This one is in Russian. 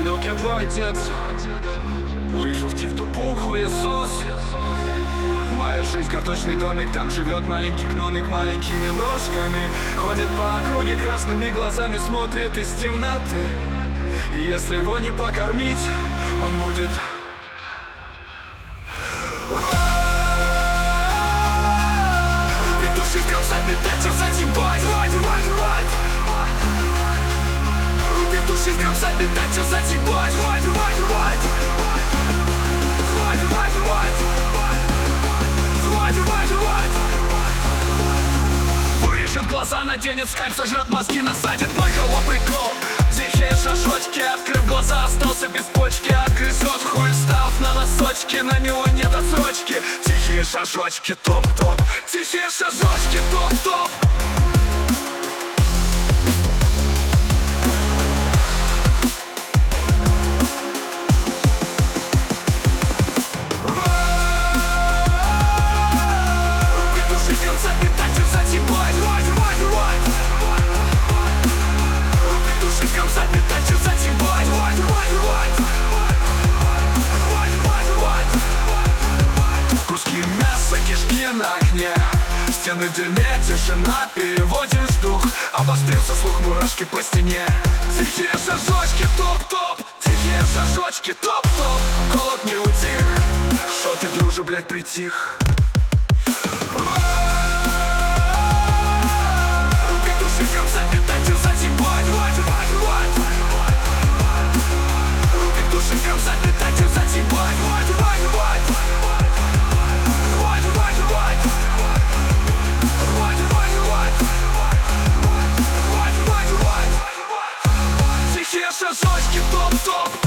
далекий твой отец выжил в типа Иисус. Моя жизнь карточный домик, там живет маленький гномик маленькими ножками. Ходит по округе красными глазами, смотрит из темноты. И если его не покормить, он будет... Петушек красами, дайте затебать, Петушек красами, дайте затебать, вырежет глаза, наденет скальп, сожрет мозги, насадит на голову прикол. Тихие шашочки, открыв глаза, остался без почки. Отгрызет хуй, став на носочки, на него нет отсрочки. Тихие шажочки, топ-топ, тихие шажочки, топ-топ. Куски мяса, кишки на огне, стены дыме, тишина, переводишь дух. Обострился слух, мурашки по стене. Тихие шажочки, топ-топ, тихие шажочки, топ-топ. Голод не утих, шо ты, друже, блядь, притих? Петушиком запитайте, затебать, Петушиком запитайте, затебать, Тихие шажочки, топ-топ.